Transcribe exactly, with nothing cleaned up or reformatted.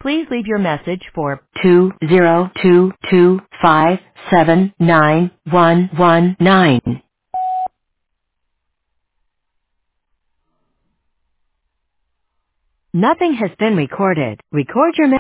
Please leave your message for two zero two two five seven nine one one nine. Nothing has been recorded. Record your message.